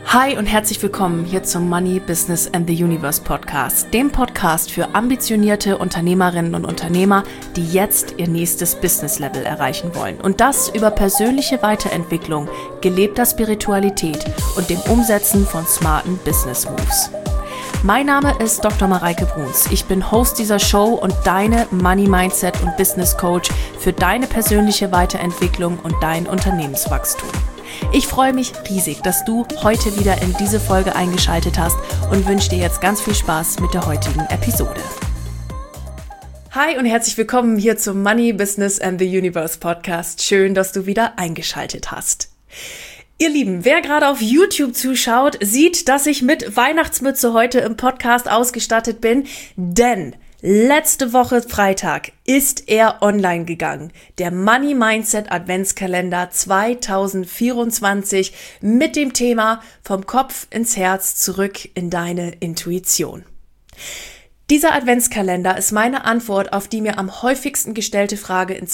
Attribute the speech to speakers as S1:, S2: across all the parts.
S1: Hi und herzlich willkommen hier zum Money, Business and the Universe Podcast, dem Podcast für ambitionierte Unternehmerinnen und Unternehmer, die jetzt ihr nächstes Business-Level erreichen wollen. Und das über persönliche Weiterentwicklung, gelebter Spiritualität und dem Umsetzen von smarten Business-Moves. Mein Name ist Dr. Mareike Bruns. Ich bin Host dieser Show und deine Money Mindset und Business Coach für deine persönliche Weiterentwicklung und dein Unternehmenswachstum. Ich freue mich riesig, dass du heute wieder in diese Folge eingeschaltet hast und wünsche dir jetzt ganz viel Spaß mit der heutigen Episode. Hi und herzlich willkommen hier zum Money, Business and the Universe Podcast. Schön, dass du wieder eingeschaltet hast. Ihr Lieben, wer gerade auf YouTube zuschaut, sieht, dass ich mit Weihnachtsmütze heute im Podcast ausgestattet bin, denn letzte Woche Freitag ist er online gegangen. Der Money Mindset Adventskalender 2024 mit dem Thema vom Kopf ins Herz zurück in deine Intuition. Dieser Adventskalender ist meine Antwort auf die mir am häufigsten gestellte Frage in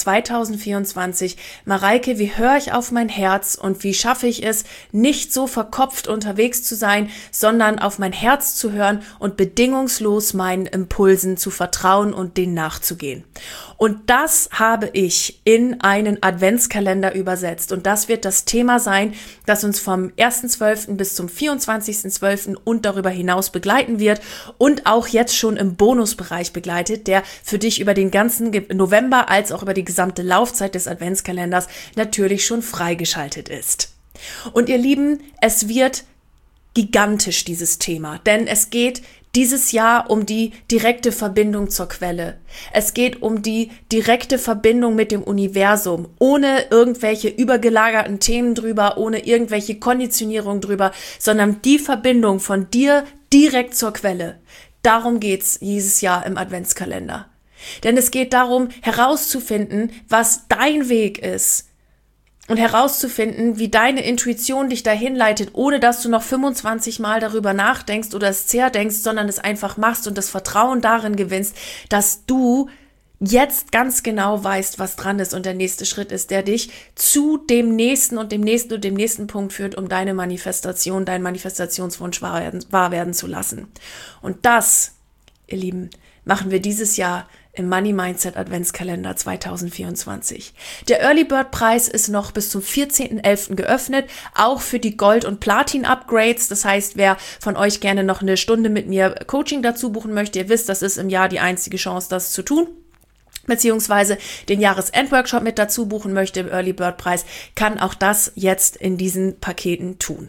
S1: 2024. Mareike, wie höre ich auf mein Herz und wie schaffe ich es, nicht so verkopft unterwegs zu sein, sondern auf mein Herz zu hören und bedingungslos meinen Impulsen zu vertrauen und denen nachzugehen. Und das habe ich in einen Adventskalender übersetzt. Und das wird das Thema sein, das uns vom 1.12. bis zum 24.12. und darüber hinaus begleiten wird und auch jetzt schon im Bonusbereich begleitet, der für dich über den ganzen November als auch über die gesamte Laufzeit des Adventskalenders natürlich schon freigeschaltet ist. Und ihr Lieben, es wird gigantisch, dieses Thema, denn es geht dieses Jahr um die direkte Verbindung zur Quelle. Es geht um die direkte Verbindung mit dem Universum, ohne irgendwelche übergelagerten Themen drüber, ohne irgendwelche Konditionierung drüber, sondern die Verbindung von dir direkt zur Quelle. Darum geht's dieses Jahr im Adventskalender. Denn es geht darum, herauszufinden, was dein Weg ist. Und herauszufinden, wie deine Intuition dich dahin leitet, ohne dass du noch 25 Mal darüber nachdenkst oder es zerdenkst, sondern es einfach machst und das Vertrauen darin gewinnst, dass du jetzt ganz genau weißt, was dran ist und der nächste Schritt ist, der dich zu dem nächsten und dem nächsten und dem nächsten Punkt führt, um deine Manifestation, deinen Manifestationswunsch wahr werden zu lassen. Und das, ihr Lieben, machen wir dieses Jahr im Money Mindset Adventskalender 2024. Der Early Bird Preis ist noch bis zum 14.11. geöffnet, auch für die Gold- und Platin-Upgrades. Das heißt, wer von euch gerne noch eine Stunde mit mir Coaching dazu buchen möchte, ihr wisst, das ist im Jahr die einzige Chance, das zu tun. Beziehungsweise den Jahresendworkshop mit dazu buchen möchte im Early Bird Preis, kann auch das jetzt in diesen Paketen tun.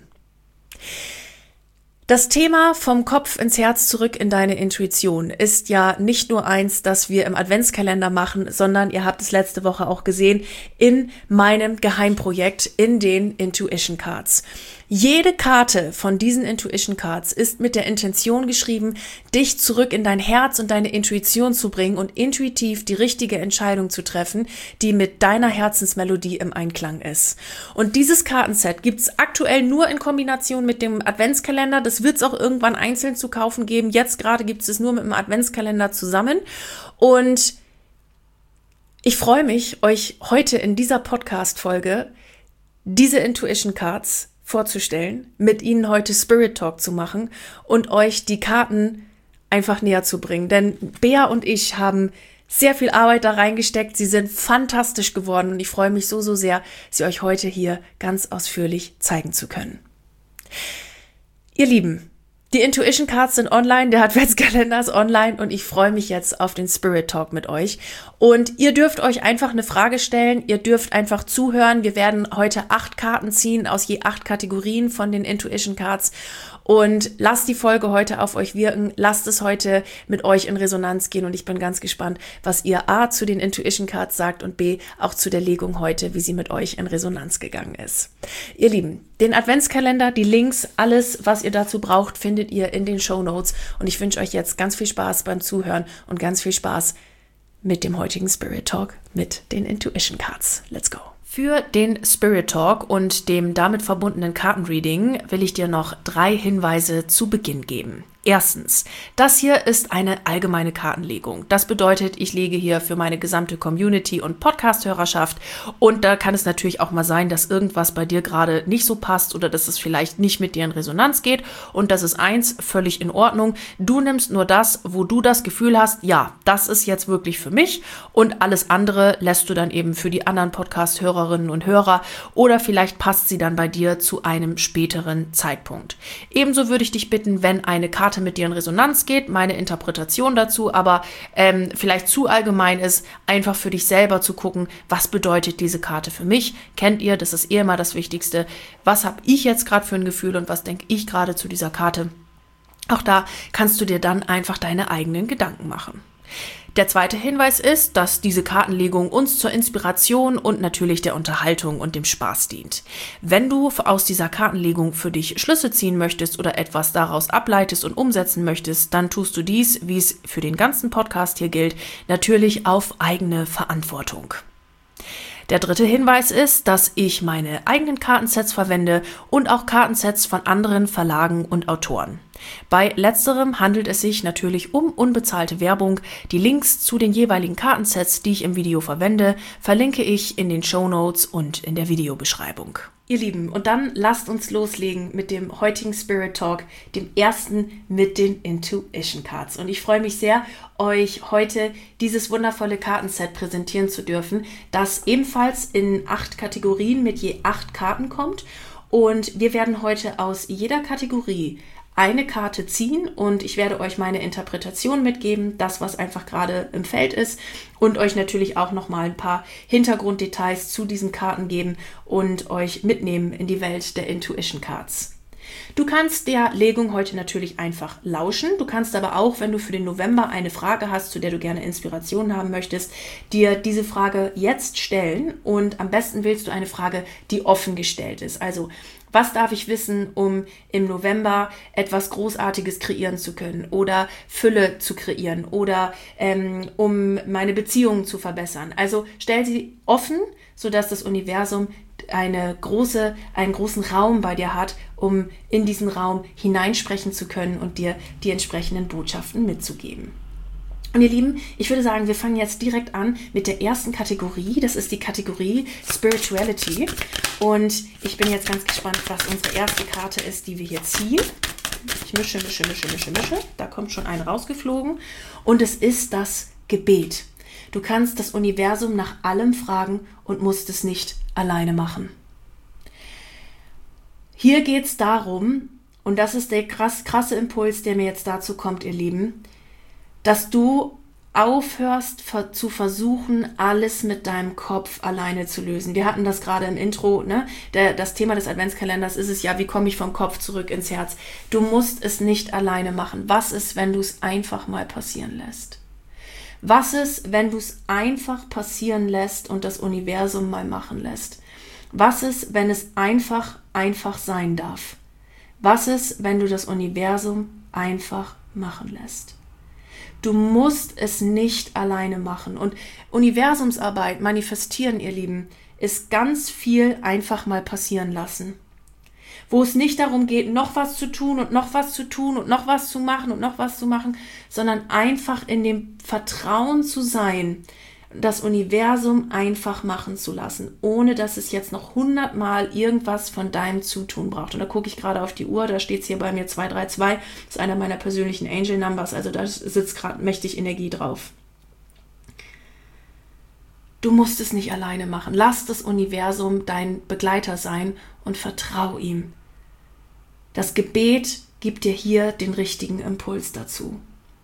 S1: Das Thema vom Kopf ins Herz zurück in deine Intuition ist ja nicht nur eins, das wir im Adventskalender machen, sondern ihr habt es letzte Woche auch gesehen in meinem Geheimprojekt in den Intuition Cards. Jede Karte von diesen Intuition Cards ist mit der Intention geschrieben, dich zurück in dein Herz und deine Intuition zu bringen und intuitiv die richtige Entscheidung zu treffen, die mit deiner Herzensmelodie im Einklang ist. Und dieses Kartenset gibt's aktuell nur in Kombination mit dem Adventskalender. Das wird's auch irgendwann einzeln zu kaufen geben. Jetzt gerade gibt's es nur mit dem Adventskalender zusammen. Und ich freue mich, euch heute in dieser Podcast-Folge diese Intuition Cards vorzustellen, mit ihnen heute Spirit Talk zu machen und euch die Karten einfach näher zu bringen. Denn Bea und ich haben sehr viel Arbeit da reingesteckt. Sie sind fantastisch geworden und ich freue mich so sehr, sie euch heute hier ganz ausführlich zeigen zu können. Ihr Lieben, die Intuition Cards sind online, der Adventskalender ist online und ich freue mich jetzt auf den Spirit Talk mit euch. Und ihr dürft euch einfach eine Frage stellen, ihr dürft einfach zuhören. Wir werden heute 8 Karten ziehen aus je 8 Kategorien von den Intuition Cards. Und lasst die Folge heute auf euch wirken, lasst es heute mit euch in Resonanz gehen und ich bin ganz gespannt, was ihr A zu den Intuition Cards sagt und B auch zu der Legung heute, wie sie mit euch in Resonanz gegangen ist. Ihr Lieben, den Adventskalender, die Links, alles, was ihr dazu braucht, findet ihr in den Shownotes und ich wünsche euch jetzt ganz viel Spaß beim Zuhören und ganz viel Spaß mit dem heutigen Spirit Talk mit den Intuition Cards. Let's go! Für den Spirit Talk und dem damit verbundenen Kartenreading will ich dir noch 3 Hinweise zu Beginn geben. Erstens, das hier ist eine allgemeine Kartenlegung. Das bedeutet, ich lege hier für meine gesamte Community und Podcast-Hörerschaft und da kann es natürlich auch mal sein, dass irgendwas bei dir gerade nicht so passt oder dass es vielleicht nicht mit dir in Resonanz geht und das ist völlig in Ordnung. Du nimmst nur das, wo du das Gefühl hast, ja, das ist jetzt wirklich für mich und alles andere lässt du dann eben für die anderen Podcast-Hörerinnen und Hörer oder vielleicht passt sie dann bei dir zu einem späteren Zeitpunkt. Ebenso würde ich dich bitten, wenn eine Karte mit dir in Resonanz geht, meine Interpretation dazu, aber vielleicht zu allgemein ist, einfach für dich selber zu gucken, was bedeutet diese Karte für mich? Kennt ihr, das ist immer das Wichtigste. Was habe ich jetzt gerade für ein Gefühl und was denke ich gerade zu dieser Karte? Auch da kannst du dir dann einfach deine eigenen Gedanken machen. Der zweite Hinweis ist, dass diese Kartenlegung uns zur Inspiration und natürlich der Unterhaltung und dem Spaß dient. Wenn du aus dieser Kartenlegung für dich Schlüsse ziehen möchtest oder etwas daraus ableitest und umsetzen möchtest, dann tust du dies, wie es für den ganzen Podcast hier gilt, natürlich auf eigene Verantwortung. Der dritte Hinweis ist, dass ich meine eigenen Kartensets verwende und auch Kartensets von anderen Verlagen und Autoren. Bei letzterem handelt es sich natürlich um unbezahlte Werbung. Die Links zu den jeweiligen Kartensets, die ich im Video verwende, verlinke ich in den Shownotes und in der Videobeschreibung. Ihr Lieben, und dann lasst uns loslegen mit dem heutigen Spirit Talk, dem ersten mit den Intuition Cards. Und ich freue mich sehr, euch heute dieses wundervolle Kartenset präsentieren zu dürfen, das ebenfalls in 8 Kategorien mit je 8 Karten kommt. Und wir werden heute aus jeder Kategorie eine Karte ziehen und ich werde euch meine Interpretation mitgeben, das, was einfach gerade im Feld ist und euch natürlich auch nochmal ein paar Hintergrunddetails zu diesen Karten geben und euch mitnehmen in die Welt der Intuition Cards. Du kannst der Legung heute natürlich einfach lauschen. Du kannst aber auch, wenn du für den November eine Frage hast, zu der du gerne Inspiration haben möchtest, dir diese Frage jetzt stellen und am besten wählst du eine Frage, die offen gestellt ist. Also, was darf ich wissen, um im November etwas Großartiges kreieren zu können oder Fülle zu kreieren oder um meine Beziehungen zu verbessern? Also stell sie offen, sodass das Universum einen großen Raum bei dir hat, um in diesen Raum hineinsprechen zu können und dir die entsprechenden Botschaften mitzugeben. Und ihr Lieben, ich würde sagen, wir fangen jetzt direkt an mit der ersten Kategorie. Das ist die Kategorie Spirituality. Und ich bin jetzt ganz gespannt, was unsere erste Karte ist, die wir hier ziehen. Ich mische. Da kommt schon eine rausgeflogen. Und es ist das Gebet. Du kannst das Universum nach allem fragen und musst es nicht alleine machen. Hier geht es darum, und das ist der krasse Impuls, der mir jetzt dazu kommt, ihr Lieben, dass du aufhörst zu versuchen, alles mit deinem Kopf alleine zu lösen. Wir hatten das gerade im Intro, ne? Das Thema des Adventskalenders ist es ja, wie komme ich vom Kopf zurück ins Herz? Du musst es nicht alleine machen. Was ist, wenn du es einfach mal passieren lässt? Was ist, wenn du es einfach passieren lässt und das Universum mal machen lässt? Was ist, wenn es einfach sein darf? Was ist, wenn du das Universum einfach machen lässt? Du musst es nicht alleine machen. Und Universumsarbeit, manifestieren, ihr Lieben, ist ganz viel einfach mal passieren lassen. Wo es nicht darum geht, noch was zu tun und noch was zu tun und noch was zu machen und noch was zu machen, sondern einfach in dem Vertrauen zu sein, das Universum einfach machen zu lassen, ohne dass es jetzt noch 100-mal irgendwas von deinem Zutun braucht. Und da gucke ich gerade auf die Uhr, da steht es hier bei mir 232, das ist einer meiner persönlichen Angel Numbers, also da sitzt gerade mächtig Energie drauf. Du musst es nicht alleine machen. Lass das Universum dein Begleiter sein und vertrau ihm. Das Gebet gibt dir hier den richtigen Impuls dazu.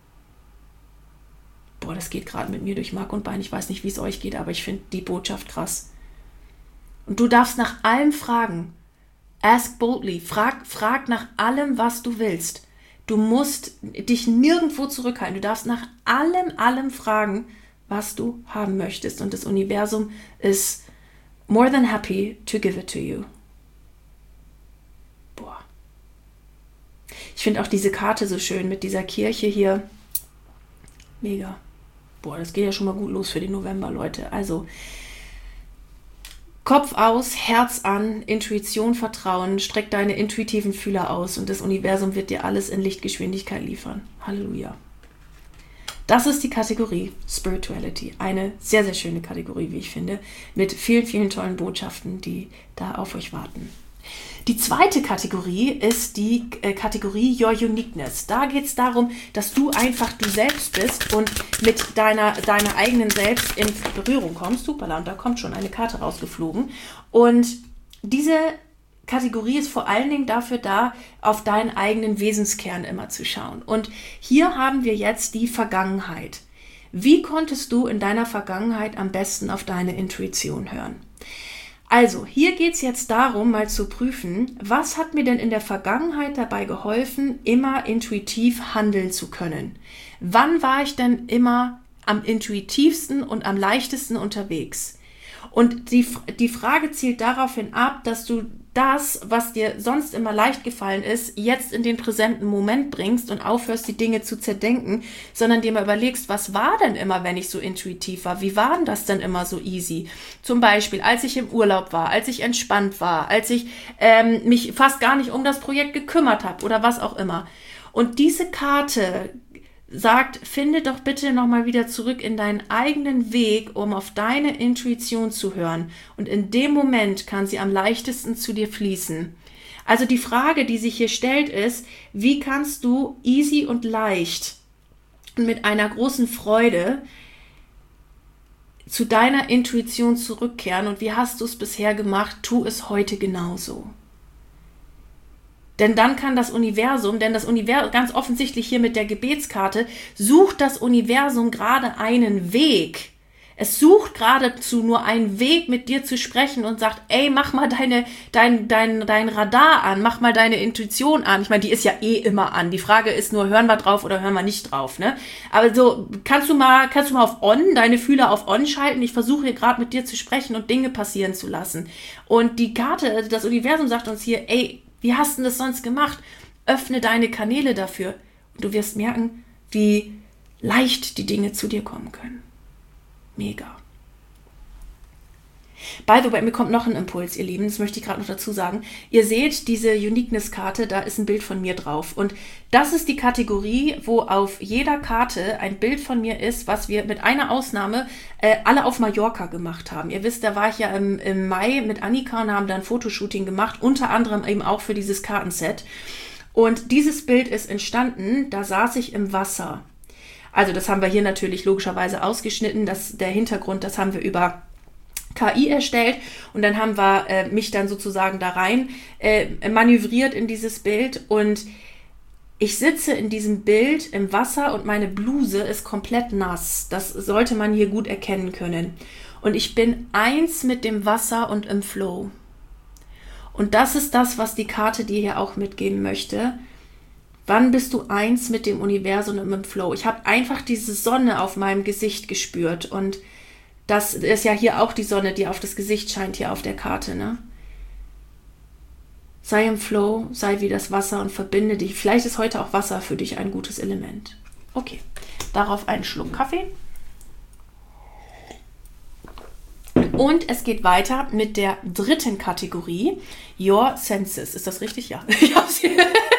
S1: Boah, das geht gerade mit mir durch Mark und Bein. Ich weiß nicht, wie es euch geht, aber ich finde die Botschaft krass. Und du darfst nach allem fragen. Ask boldly. Frag nach allem, was du willst. Du musst dich nirgendwo zurückhalten. Du darfst nach allem fragen, was du haben möchtest. Und das Universum ist more than happy to give it to you. Boah. Ich finde auch diese Karte so schön mit dieser Kirche hier. Mega. Boah, das geht ja schon mal gut los für den November, Leute. Also, Kopf aus, Herz an, Intuition vertrauen, streck deine intuitiven Fühler aus und das Universum wird dir alles in Lichtgeschwindigkeit liefern. Halleluja. Das ist die Kategorie Spirituality. Eine sehr, sehr schöne Kategorie, wie ich finde, mit vielen, vielen tollen Botschaften, die da auf euch warten. Die zweite Kategorie ist die Kategorie Your Uniqueness. Da geht es darum, dass du einfach du selbst bist und mit deiner eigenen Selbst in Berührung kommst. Superla, und da kommt schon eine Karte rausgeflogen. Und diese Kategorie ist vor allen Dingen dafür da, auf deinen eigenen Wesenskern immer zu schauen. Und hier haben wir jetzt die Vergangenheit. Wie konntest du in deiner Vergangenheit am besten auf deine Intuition hören? Also, hier geht es jetzt darum, mal zu prüfen, was hat mir denn in der Vergangenheit dabei geholfen, immer intuitiv handeln zu können? Wann war ich denn immer am intuitivsten und am leichtesten unterwegs? Und die Frage zielt daraufhin ab, dass du das, was dir sonst immer leicht gefallen ist, jetzt in den präsenten Moment bringst und aufhörst, die Dinge zu zerdenken, sondern dir mal überlegst, was war denn immer, wenn ich so intuitiv war? Wie war denn das denn immer so easy? Zum Beispiel, als ich im Urlaub war, als ich entspannt war, als ich mich fast gar nicht um das Projekt gekümmert habe oder was auch immer. Und diese Karte sagt, finde doch bitte nochmal wieder zurück in deinen eigenen Weg, um auf deine Intuition zu hören. Und in dem Moment kann sie am leichtesten zu dir fließen. Also die Frage, die sich hier stellt, ist, wie kannst du easy und leicht und mit einer großen Freude zu deiner Intuition zurückkehren? Und wie hast du es bisher gemacht? Tu es heute genauso. Denn dann kann das Universum, ganz offensichtlich hier mit der Gebetskarte, sucht das Universum gerade einen Weg. Es sucht geradezu nur einen Weg, mit dir zu sprechen und sagt, ey, mach mal dein Radar an, mach mal deine Intuition an. Ich meine, die ist ja eh immer an. Die Frage ist nur, hören wir drauf oder hören wir nicht drauf, ne? Aber so, kannst du mal auf On, deine Fühler auf On schalten? Ich versuche hier gerade mit dir zu sprechen und Dinge passieren zu lassen. Und die Karte, das Universum sagt uns hier, ey, wie hast du das sonst gemacht? Öffne deine Kanäle dafür und du wirst merken, wie leicht die Dinge zu dir kommen können. Mega. By the way, mir kommt noch ein Impuls, ihr Lieben, das möchte ich gerade noch dazu sagen. Ihr seht diese Uniqueness-Karte, da ist ein Bild von mir drauf. Und das ist die Kategorie, wo auf jeder Karte ein Bild von mir ist, was wir mit einer Ausnahme alle auf Mallorca gemacht haben. Ihr wisst, da war ich ja im Mai mit Annika und haben da ein Fotoshooting gemacht, unter anderem eben auch für dieses Kartenset. Und dieses Bild ist entstanden, da saß ich im Wasser. Also das haben wir hier natürlich logischerweise ausgeschnitten, der Hintergrund, das haben wir über KI erstellt und dann haben wir mich dann sozusagen da rein manövriert in dieses Bild und ich sitze in diesem Bild im Wasser und meine Bluse ist komplett nass. Das sollte man hier gut erkennen können. Und ich bin eins mit dem Wasser und im Flow. Und das ist das, was die Karte dir hier auch mitgeben möchte. Wann bist du eins mit dem Universum und im Flow? Ich habe einfach diese Sonne auf meinem Gesicht gespürt und das ist ja hier auch die Sonne, die auf das Gesicht scheint, hier auf der Karte, ne? Sei im Flow, sei wie das Wasser und verbinde dich. Vielleicht ist heute auch Wasser für dich ein gutes Element. Okay, darauf einen Schluck Kaffee. Und es geht weiter mit der dritten Kategorie, Your Senses. Ist das richtig? Ja. Ich habe sie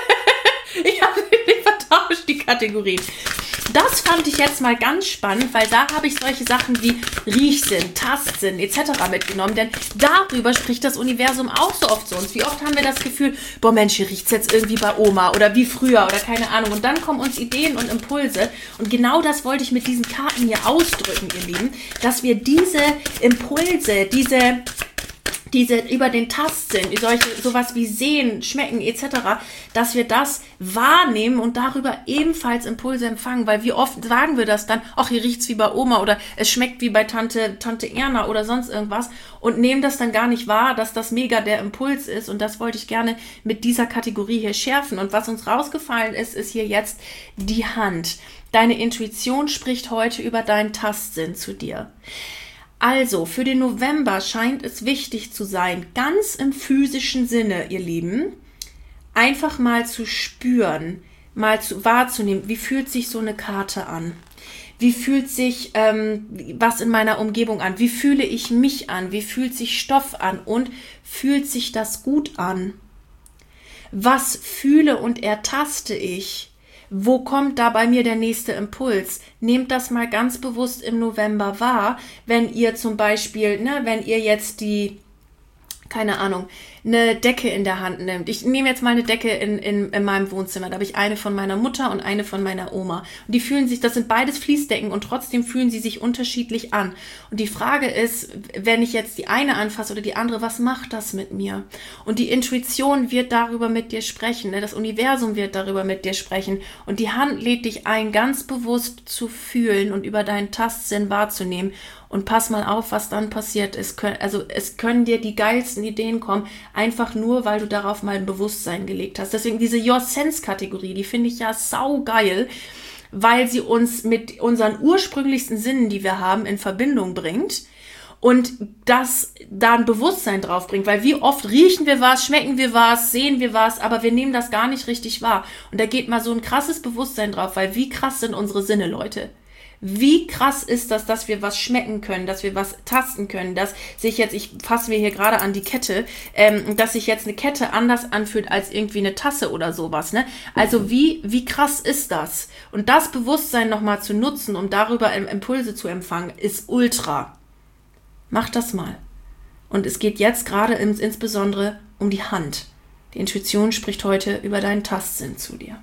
S1: vertauscht, die Kategorie. Das fand ich jetzt mal ganz spannend, weil da habe ich solche Sachen wie Riechsinn, Tastsinn etc. mitgenommen, denn darüber spricht das Universum auch so oft zu uns. Wie oft haben wir das Gefühl, boah Mensch, hier riecht es jetzt irgendwie bei Oma oder wie früher oder keine Ahnung. Und dann kommen uns Ideen und Impulse und genau das wollte ich mit diesen Karten hier ausdrücken, ihr Lieben, dass wir diese Impulse, diese über den Tastsinn, sowas wie Sehen, Schmecken etc., dass wir das wahrnehmen und darüber ebenfalls Impulse empfangen, weil wie oft sagen wir das dann, ach, hier riecht's wie bei Oma oder es schmeckt wie bei Tante Erna oder sonst irgendwas und nehmen das dann gar nicht wahr, dass das mega der Impuls ist und das wollte ich gerne mit dieser Kategorie hier schärfen und was uns rausgefallen ist hier jetzt die Hand. Deine Intuition spricht heute über deinen Tastsinn zu dir. Also, für den November scheint es wichtig zu sein, ganz im physischen Sinne, ihr Lieben, einfach mal zu spüren, wahrzunehmen, wie fühlt sich so eine Karte an. Wie fühlt sich was in meiner Umgebung an? Wie fühle ich mich an? Wie fühlt sich Stoff an? Und fühlt sich das gut an? Was fühle und ertaste ich? Wo kommt da bei mir der nächste Impuls? Nehmt das mal ganz bewusst im November wahr, wenn ihr zum Beispiel, wenn ihr jetzt eine Decke in der Hand nimmt. Ich nehme jetzt mal eine Decke in meinem Wohnzimmer. Da habe ich eine von meiner Mutter und eine von meiner Oma. Und die fühlen sich, das sind beides Fließdecken und trotzdem fühlen sie sich unterschiedlich an. Und die Frage ist, wenn ich jetzt die eine anfasse oder die andere, was macht das mit mir? Und die Intuition wird darüber mit dir sprechen. Das Universum wird darüber mit dir sprechen. Und die Hand lädt dich ein, ganz bewusst zu fühlen und über deinen Tastsinn wahrzunehmen. Und pass mal auf, was dann passiert. Es können dir die geilsten Ideen kommen, einfach nur, weil du darauf mal ein Bewusstsein gelegt hast. Deswegen diese Your Sense-Kategorie, die finde ich ja saugeil, weil sie uns mit unseren ursprünglichsten Sinnen, die wir haben, in Verbindung bringt und das da ein Bewusstsein drauf bringt. Weil wie oft riechen wir was, schmecken wir was, sehen wir was, aber wir nehmen das gar nicht richtig wahr. Und da geht mal so ein krasses Bewusstsein drauf, weil wie krass sind unsere Sinne, Leute? Wie krass ist das, dass wir was schmecken können, dass wir was tasten können, dass sich jetzt, ich fasse mir hier gerade an die Kette, dass sich jetzt eine Kette anders anfühlt als irgendwie eine Tasse oder sowas, ne? Also wie krass ist das? Und das Bewusstsein nochmal zu nutzen, um darüber Impulse zu empfangen, ist ultra. Mach das mal. Und es geht jetzt gerade insbesondere um die Hand. Die Intuition spricht heute über deinen Tastsinn zu dir.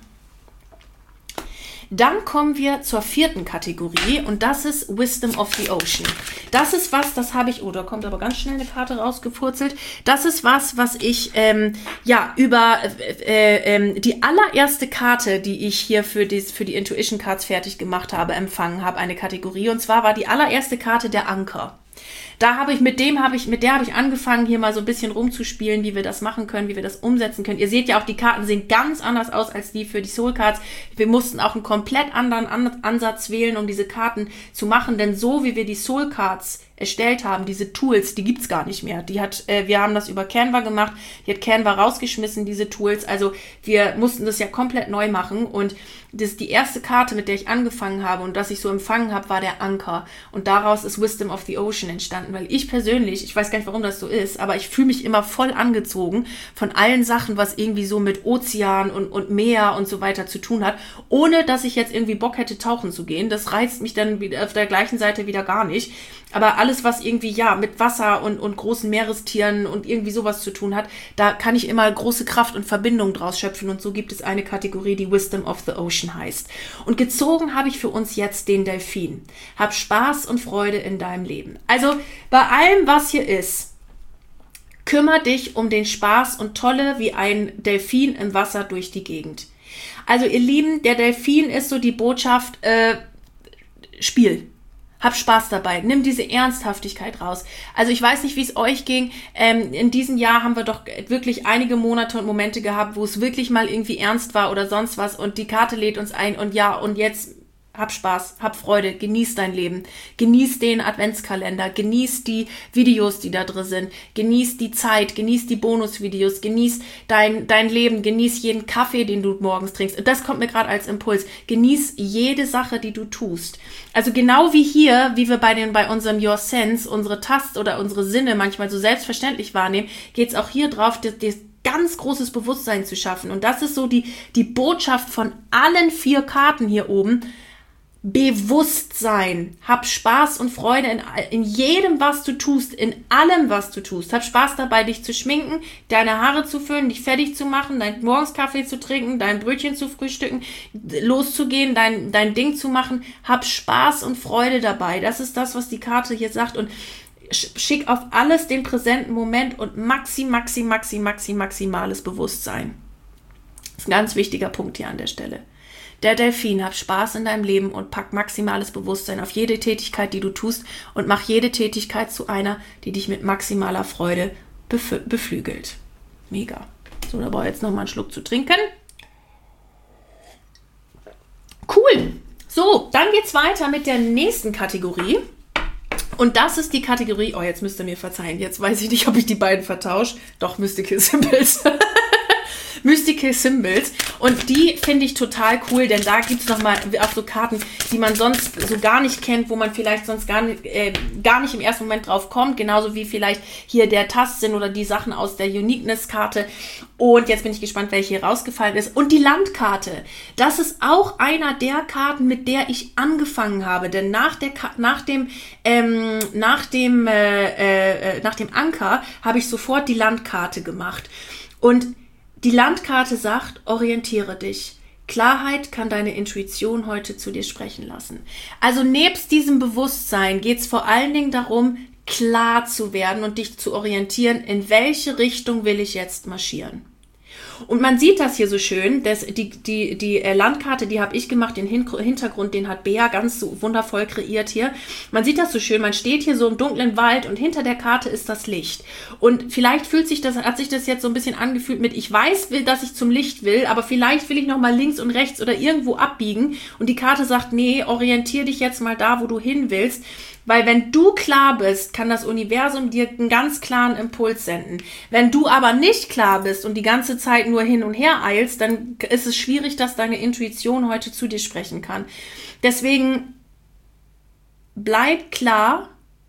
S1: Dann kommen wir zur 4. Kategorie und das ist Wisdom of the Ocean. Das ist was, das habe ich, da kommt aber ganz schnell eine Karte rausgepurzelt. Das ist was ich über die allererste Karte, die ich hier für die Intuition Cards fertig gemacht habe, empfangen habe, eine Kategorie. Und zwar war die allererste Karte der Anker. Mit der habe ich angefangen, hier mal so ein bisschen rumzuspielen, wie wir das machen können, wie wir das umsetzen können. Ihr seht ja auch, die Karten sehen ganz anders aus als die für die Soul Cards. Wir mussten auch einen komplett anderen Ansatz wählen, um diese Karten zu machen, denn so wie wir die Soul Cards erstellt haben, diese Tools, die gibt's gar nicht mehr. Wir haben das über Canva gemacht, die hat Canva rausgeschmissen, diese Tools. Also wir mussten das ja komplett neu machen und das die erste Karte, mit der ich angefangen habe und das ich so empfangen habe, war der Anker. Und daraus ist Wisdom of the Ocean entstanden, weil ich persönlich, ich weiß gar nicht, warum das so ist, aber ich fühle mich immer voll angezogen von allen Sachen, was irgendwie so mit Ozean und Meer und so weiter zu tun hat, ohne dass ich jetzt irgendwie Bock hätte, tauchen zu gehen. Das reizt mich dann auf der gleichen Seite wieder gar nicht. Aber alles, was irgendwie, mit Wasser und großen Meerestieren und irgendwie sowas zu tun hat, da kann ich immer große Kraft und Verbindung draus schöpfen. Und so gibt es eine Kategorie, die Wisdom of the Ocean heißt. Und gezogen habe ich für uns jetzt den Delfin. Hab Spaß und Freude in deinem Leben. Also bei allem, was hier ist, kümmere dich um den Spaß und tolle wie ein Delfin im Wasser durch die Gegend. Also ihr Lieben, der Delfin ist so die Botschaft, Spiel. Hab Spaß dabei. Nimm diese Ernsthaftigkeit raus. Also ich weiß nicht, wie es euch ging. In diesem Jahr haben wir doch wirklich einige Monate und Momente gehabt, wo es wirklich mal irgendwie ernst war oder sonst was. Und die Karte lädt uns ein. Und jetzt hab Spaß, hab Freude, genieß dein Leben. Genieß den Adventskalender, genieß die Videos, die da drin sind. Genieß die Zeit, genieß die Bonusvideos, genieß dein Leben, genieß jeden Kaffee, den du morgens trinkst. Und das kommt mir gerade als Impuls. Genieß jede Sache, die du tust. Also genau wie hier, wie wir bei unserem Your Sense unsere oder unsere Sinne manchmal so selbstverständlich wahrnehmen, geht's auch hier drauf, das ganz großes Bewusstsein zu schaffen. Und das ist so die Botschaft von allen 4 Karten hier oben. Bewusstsein. Hab Spaß und Freude in jedem, was du tust, in allem, was du tust. Hab Spaß dabei, dich zu schminken, deine Haare zu föhnen, dich fertig zu machen, dein Morgenskaffee zu trinken, dein Brötchen zu frühstücken, loszugehen, dein Ding zu machen. Hab Spaß und Freude dabei. Das ist das, was die Karte hier sagt. Und schick auf alles den präsenten Moment und maximales Bewusstsein. Das ist ein ganz wichtiger Punkt hier an der Stelle. Der Delfin, hab Spaß in deinem Leben und pack maximales Bewusstsein auf jede Tätigkeit, die du tust und mach jede Tätigkeit zu einer, die dich mit maximaler Freude beflügelt. Mega. So, da brauche ich jetzt nochmal einen Schluck zu trinken. Cool. So, dann geht's weiter mit der nächsten Kategorie. Und das ist die Kategorie, jetzt müsst ihr mir verzeihen, jetzt weiß ich nicht, ob ich die beiden vertausche. Doch, Mystical Symbols. Mystical Symbols. Und die finde ich total cool, denn da gibt es nochmal auch so Karten, die man sonst so gar nicht kennt, wo man vielleicht sonst gar nicht im ersten Moment drauf kommt. Genauso wie vielleicht hier der Tastsinn oder die Sachen aus der Uniqueness-Karte. Und jetzt bin ich gespannt, welche hier rausgefallen ist. Und die Landkarte. Das ist auch einer der Karten, mit der ich angefangen habe. Denn nach dem Anker habe ich sofort die Landkarte gemacht. Und die Landkarte sagt, orientiere dich. Klarheit kann deine Intuition heute zu dir sprechen lassen. Also nebst diesem Bewusstsein geht es vor allen Dingen darum, klar zu werden und dich zu orientieren, in welche Richtung will ich jetzt marschieren. Und man sieht das hier so schön, dass die Landkarte, die habe ich gemacht, den Hintergrund, den hat Bea ganz so wundervoll kreiert hier. Man sieht das so schön, man steht hier so im dunklen Wald und hinter der Karte ist das Licht. Und vielleicht hat sich das jetzt so ein bisschen angefühlt mit, ich weiß, dass ich zum Licht will, aber vielleicht will ich nochmal links und rechts oder irgendwo abbiegen. Und die Karte sagt, nee, orientier dich jetzt mal da, wo du hin willst. Weil wenn du klar bist, kann das Universum dir einen ganz klaren Impuls senden. Wenn du aber nicht klar bist und die ganze Zeit nur hin und her eilst, dann ist es schwierig, dass deine Intuition heute zu dir sprechen kann. Deswegen bleib klar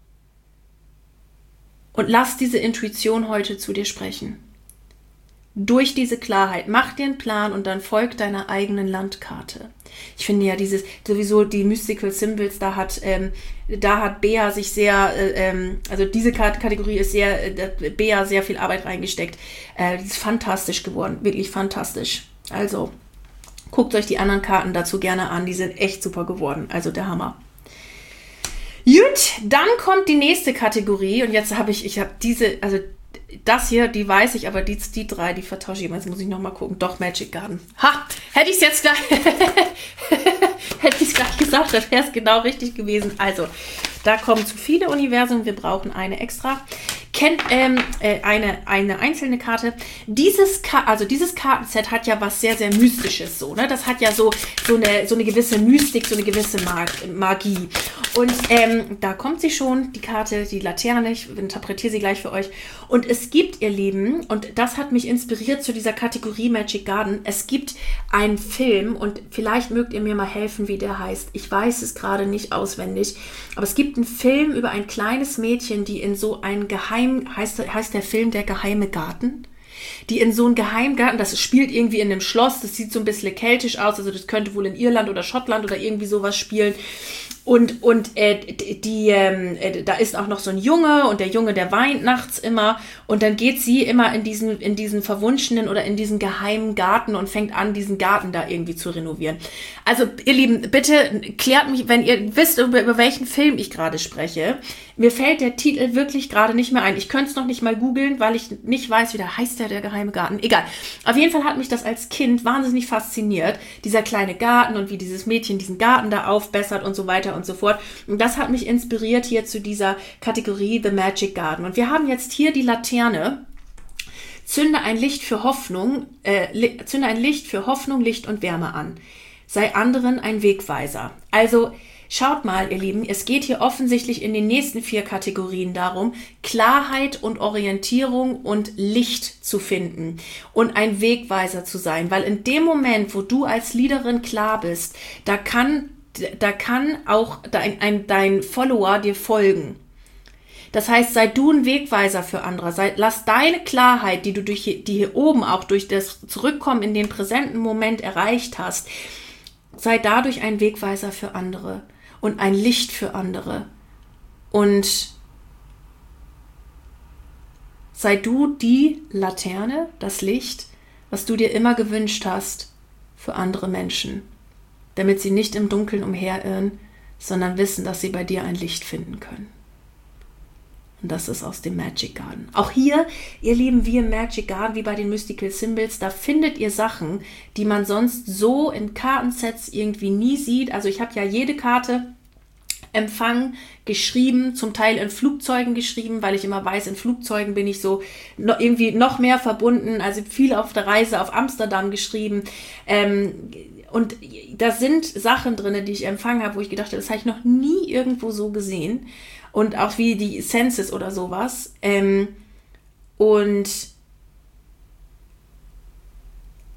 S1: und lass diese Intuition heute zu dir sprechen. Durch diese Klarheit. Mach dir einen Plan und dann folg deiner eigenen Landkarte. Ich finde ja sowieso die Mystical Symbols, da hat Bea sich sehr, also diese Kategorie ist Bea sehr viel Arbeit reingesteckt. Die ist fantastisch geworden, wirklich fantastisch. Also, guckt euch die anderen Karten dazu gerne an, die sind echt super geworden, also der Hammer. Gut, dann kommt die nächste Kategorie und jetzt habe ich habe diese, also das hier, die weiß ich, aber die drei, die vertausche ich. Jetzt muss ich nochmal gucken. Doch, Magic Garden. Ha! Hätte ich es jetzt gleich gesagt, dann wäre es genau richtig gewesen. Also, da kommen zu viele Universen. Wir brauchen eine extra. Eine einzelne Karte. Dieses Kartenset hat ja was sehr, sehr Mystisches. So, ne? Das hat ja so eine gewisse Mystik, so eine gewisse Magie. Und da kommt sie schon, die Karte, die Laterne. Ich interpretiere sie gleich für euch. Und es gibt, ihr Lieben, und das hat mich inspiriert zu dieser Kategorie Magic Garden, es gibt einen Film und vielleicht mögt ihr mir mal helfen, wie der heißt. Ich weiß es gerade nicht auswendig, aber es gibt einen Film über ein kleines Mädchen, die in so ein heißt der Film Der geheime Garten? Die in so einem Geheimgarten, das spielt irgendwie in einem Schloss, das sieht so ein bisschen keltisch aus, also das könnte wohl in Irland oder Schottland oder irgendwie sowas spielen. Und da ist auch noch so ein Junge und der Junge, der weint nachts immer und dann geht sie immer in diesen verwunschenen oder in diesen geheimen Garten und fängt an, diesen Garten da irgendwie zu renovieren. Also ihr Lieben, bitte klärt mich, wenn ihr wisst, über welchen Film ich gerade spreche. Mir fällt der Titel wirklich gerade nicht mehr ein. Ich könnte es noch nicht mal googeln, weil ich nicht weiß, wie der heißt, der geheime Garten. Egal. Auf jeden Fall hat mich das als Kind wahnsinnig fasziniert, dieser kleine Garten und wie dieses Mädchen diesen Garten da aufbessert und so weiter und so fort. Und das hat mich inspiriert hier zu dieser Kategorie The Magic Garden. Und wir haben jetzt hier die Laterne. Zünde ein Licht für Hoffnung, Licht und Wärme an. Sei anderen ein Wegweiser. Also schaut mal, ihr Lieben, es geht hier offensichtlich in den nächsten 4 Kategorien darum, Klarheit und Orientierung und Licht zu finden und ein Wegweiser zu sein. Weil in dem Moment, wo du als Leaderin klar bist, da kann auch dein Follower dir folgen. Das heißt, sei du ein Wegweiser für andere. Lass deine Klarheit, die du die hier oben auch durch das Zurückkommen in den präsenten Moment erreicht hast, sei dadurch ein Wegweiser für andere und ein Licht für andere. Und sei du die Laterne, das Licht, was du dir immer gewünscht hast für andere Menschen, damit sie nicht im Dunkeln umherirren, sondern wissen, dass sie bei dir ein Licht finden können. Und das ist aus dem Magic Garden. Auch hier, ihr Lieben, wie im Magic Garden, wie bei den Mystical Symbols, da findet ihr Sachen, die man sonst so in Kartensets irgendwie nie sieht. Also ich habe ja jede Karte empfangen, geschrieben, zum Teil in Flugzeugen geschrieben, weil ich immer weiß, in Flugzeugen bin ich so irgendwie noch mehr verbunden. Also viel auf der Reise auf Amsterdam geschrieben. Und da sind Sachen drin, die ich empfangen habe, wo ich gedacht habe, das habe ich noch nie irgendwo so gesehen. Und auch wie die Senses oder sowas. Und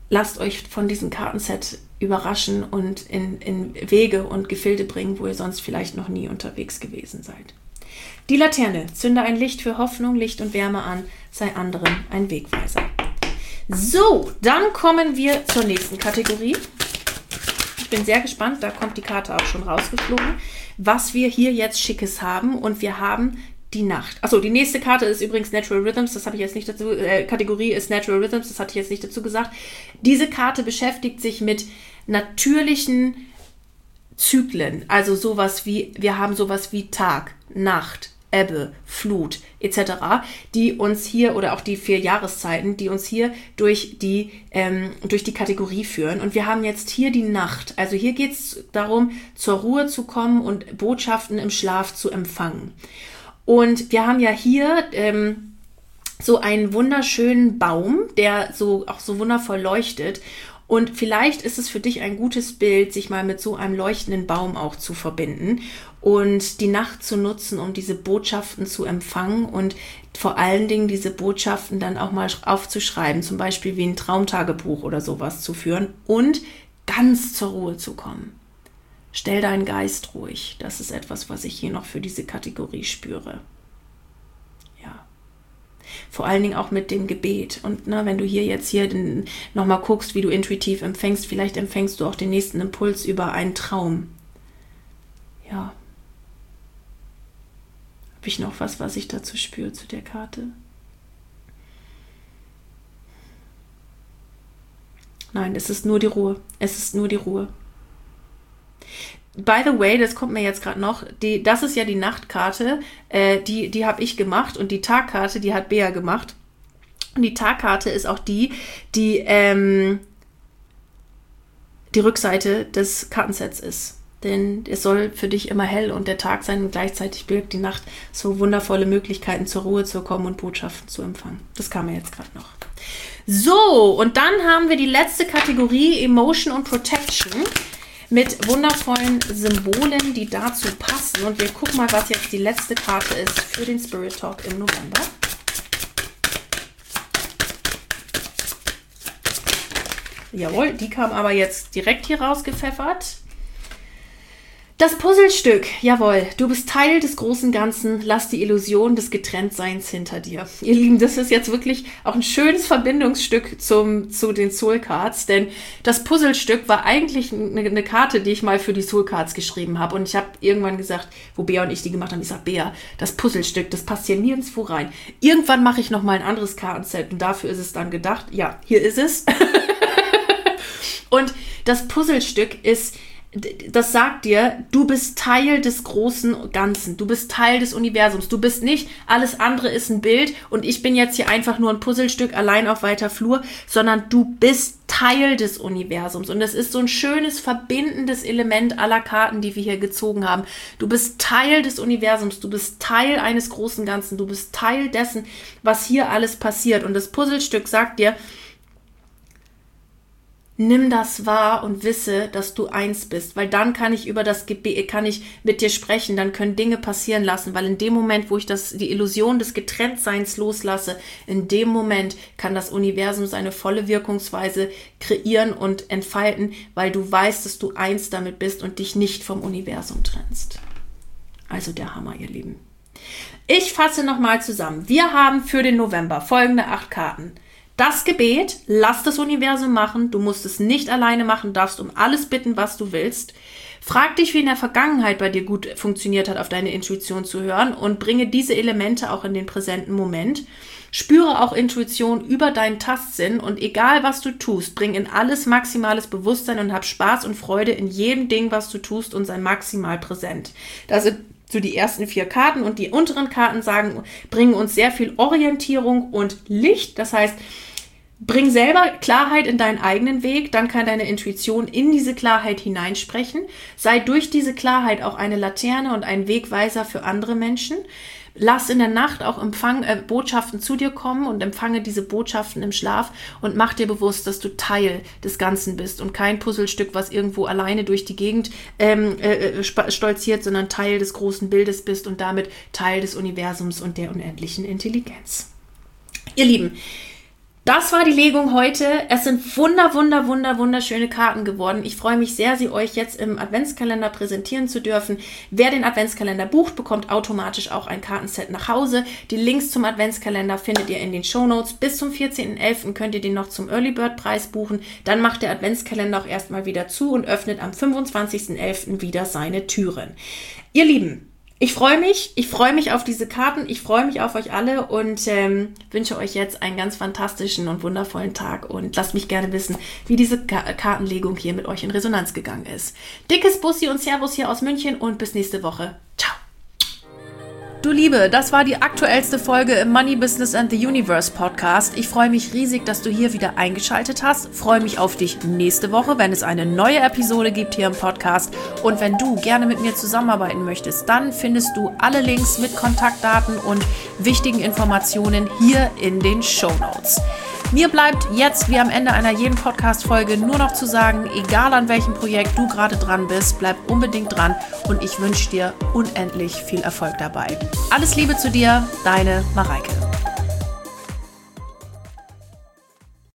S1: lasst euch von diesem Kartenset überraschen und in Wege und Gefilde bringen, wo ihr sonst vielleicht noch nie unterwegs gewesen seid. Die Laterne, zünde ein Licht für Hoffnung, Licht und Wärme an, sei anderen ein Wegweiser. So, dann kommen wir zur nächsten Kategorie. Ich bin sehr gespannt, da kommt die Karte auch schon rausgeflogen, was wir hier jetzt Schickes haben. Und wir haben die Nacht. Achso, die nächste Karte ist übrigens Natural Rhythms, das habe ich jetzt nicht dazu, Kategorie ist Natural Rhythms, das hatte ich jetzt nicht dazu gesagt. Diese Karte beschäftigt sich mit natürlichen Zyklen, also wir haben sowas wie Tag, Nacht, Ebbe, Flut etc., die uns hier, oder auch die 4 Jahreszeiten, die uns hier durch die Kategorie führen. Und wir haben jetzt hier die Nacht. Also hier geht es darum, zur Ruhe zu kommen und Botschaften im Schlaf zu empfangen. Und wir haben ja hier so einen wunderschönen Baum, der auch so wundervoll leuchtet. Und vielleicht ist es für dich ein gutes Bild, sich mal mit so einem leuchtenden Baum auch zu verbinden und die Nacht zu nutzen, um diese Botschaften zu empfangen und vor allen Dingen diese Botschaften dann auch mal aufzuschreiben, zum Beispiel wie ein Traumtagebuch oder sowas zu führen und ganz zur Ruhe zu kommen. Stell deinen Geist ruhig. Das ist etwas, was ich hier noch für diese Kategorie spüre. Ja. Vor allen Dingen auch mit dem Gebet. Und wenn du hier nochmal guckst, wie du intuitiv empfängst, vielleicht empfängst du auch den nächsten Impuls über einen Traum. Ja. Habe ich noch was ich dazu spüre zu der Karte? Nein, es ist nur die Ruhe. Es ist nur die Ruhe. By the way, das kommt mir jetzt gerade noch, das ist ja die Nachtkarte, die habe ich gemacht und die Tagkarte, die hat Bea gemacht. Und die Tagkarte ist auch die Rückseite des Kartensets ist. Denn es soll für dich immer hell und der Tag sein und gleichzeitig birgt die Nacht so wundervolle Möglichkeiten, zur Ruhe zu kommen und Botschaften zu empfangen. Das kam mir jetzt gerade noch. So, und dann haben wir die letzte Kategorie, Emotion und Protection, mit wundervollen Symbolen, die dazu passen. Und wir gucken mal, was jetzt die letzte Karte ist für den Spirit Talk im November. Jawohl, die kam aber jetzt direkt hier rausgepfeffert. Das Puzzlestück, jawohl, du bist Teil des großen Ganzen, lass die Illusion des Getrenntseins hinter dir. Ihr Lieben, das ist jetzt wirklich auch ein schönes Verbindungsstück zu den Soul Cards, denn das Puzzlestück war eigentlich eine Karte, die ich mal für die Soul Cards geschrieben habe. Und ich habe irgendwann gesagt, wo Bea und ich die gemacht haben, ich sage, Bea, das Puzzlestück, das passt hier nirgendwo rein. Irgendwann mache ich nochmal ein anderes Kartenset und dafür ist es dann gedacht. Ja, hier ist es. Und das Puzzlestück ist... Das sagt dir, du bist Teil des großen Ganzen, du bist Teil des Universums, du bist nicht, alles andere ist ein Bild und ich bin jetzt hier einfach nur ein Puzzlestück allein auf weiter Flur, sondern du bist Teil des Universums und das ist so ein schönes verbindendes Element aller Karten, die wir hier gezogen haben. Du bist Teil des Universums, du bist Teil eines großen Ganzen, du bist Teil dessen, was hier alles passiert und das Puzzlestück sagt dir, nimm das wahr und wisse, dass du eins bist, weil dann kann ich kann ich mit dir sprechen, dann können Dinge passieren lassen, weil in dem Moment, wo ich die Illusion des Getrenntseins loslasse, in dem Moment kann das Universum seine volle Wirkungsweise kreieren und entfalten, weil du weißt, dass du eins damit bist und dich nicht vom Universum trennst. Also der Hammer, ihr Lieben. Ich fasse nochmal zusammen. Wir haben für den November folgende 8 Karten. Das Gebet, lass das Universum machen, du musst es nicht alleine machen, darfst um alles bitten, was du willst. Frag dich, wie in der Vergangenheit bei dir gut funktioniert hat, auf deine Intuition zu hören und bringe diese Elemente auch in den präsenten Moment. Spüre auch Intuition über deinen Tastsinn und egal, was du tust, bring in alles maximales Bewusstsein und hab Spaß und Freude in jedem Ding, was du tust und sei maximal präsent. Das sind so die ersten 4 Karten und die unteren Karten bringen uns sehr viel Orientierung und Licht. Das heißt, bring selber Klarheit in deinen eigenen Weg, dann kann deine Intuition in diese Klarheit hineinsprechen. Sei durch diese Klarheit auch eine Laterne und ein Wegweiser für andere Menschen. Lass in der Nacht auch Botschaften zu dir kommen und empfange diese Botschaften im Schlaf und mach dir bewusst, dass du Teil des Ganzen bist und kein Puzzlestück, was irgendwo alleine durch die Gegend stolziert, sondern Teil des großen Bildes bist und damit Teil des Universums und der unendlichen Intelligenz. Ihr Lieben, Das war die Legung heute. Es sind wunderschöne Karten geworden. Ich freue mich sehr, sie euch jetzt im Adventskalender präsentieren zu dürfen. Wer den Adventskalender bucht, bekommt automatisch auch ein Kartenset nach Hause. Die Links zum Adventskalender findet ihr in den Shownotes. Bis zum 14.11. könnt ihr den noch zum Early Bird Preis buchen. Dann macht der Adventskalender auch erstmal wieder zu und öffnet am 25.11. wieder seine Türen. Ihr Lieben, ich freue mich auf diese Karten, ich freue mich auf euch alle und wünsche euch jetzt einen ganz fantastischen und wundervollen Tag und lasst mich gerne wissen, wie diese Kartenlegung hier mit euch in Resonanz gegangen ist. Dickes Bussi und Servus hier aus München und bis nächste Woche. Ciao! Du Liebe, das war die aktuellste Folge im Money, Business and the Universe Podcast. Ich freue mich riesig, dass du hier wieder eingeschaltet hast. Freue mich auf dich nächste Woche, wenn es eine neue Episode gibt hier im Podcast. Und wenn du gerne mit mir zusammenarbeiten möchtest, dann findest du alle Links mit Kontaktdaten und wichtigen Informationen hier in den Shownotes. Mir bleibt jetzt, wie am Ende einer jeden Podcast-Folge, nur noch zu sagen, egal an welchem Projekt du gerade dran bist, bleib unbedingt dran und ich wünsche dir unendlich viel Erfolg dabei. Alles Liebe zu dir, deine Mareike.